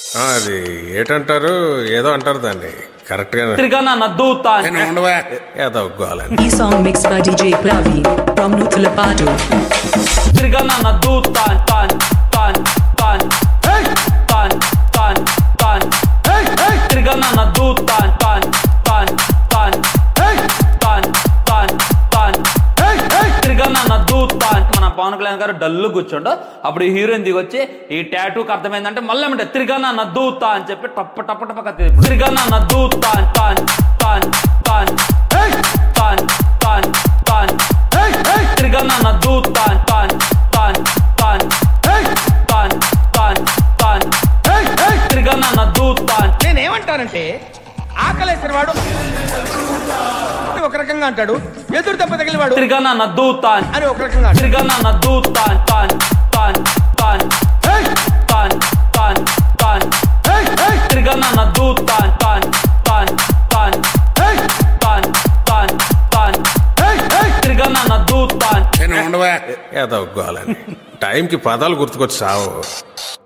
అది ఏటంటారు, ఏదో అంటారు దాన్ని కరెక్ట్ గా. తిరగనా నద్దుతా ఏదో గోలని. ఈ song mix by DJ Praveen from Nuthulapadu. తిరగనా నద్దుతా తాన్ తాన్ తాన్ తాన్ తాన్ తాన్ తిరగనా నద్దుతా తాన్ తాన్ తాన్ తాన్ తాన్ తాన్ తిరగనా నద్దుతా. మన పవన్ కళ్యాణ్ గారు డల్లు కూర్చోండు, అప్పుడు ఈ హీరోయిన్ దిగొచ్చి ఈ టాటూకి అర్థమైందంటే మళ్ళీ ఏమంటే తిరగనా నద్దుతా అని చెప్పి టప్ప టప్ప టప్ప తిరగనా నద్దుతా తాన్ తాన్ తాన్ తాన్ తాన్ తాన్ తిరగనా నద్దుతా తాన్ తాన్ తాన్ తాన్ తాన్ తాన్ తిరగనా నద్దుతా. నేనేమంటానంటే ఆకలేసిన వాడు ఒక రకంగా అంటాడు, ఎదురు దెబ్బ తగిలిన వాడు తిరగనా నద్దుతా అని ఒక రకంగా తిరగనా నద్దుతా తాన్ తాన్ తాన్ తాన్ తాన్ తాన్ తిరగనా నద్దుతా తాన్ తాన్ తాన్ తాన్ తాన్ తాన్ తిరగనా నద్దుతా. ఏదో గోలని. టైంకి పదాలు గుర్తుకొచ్చి సావు.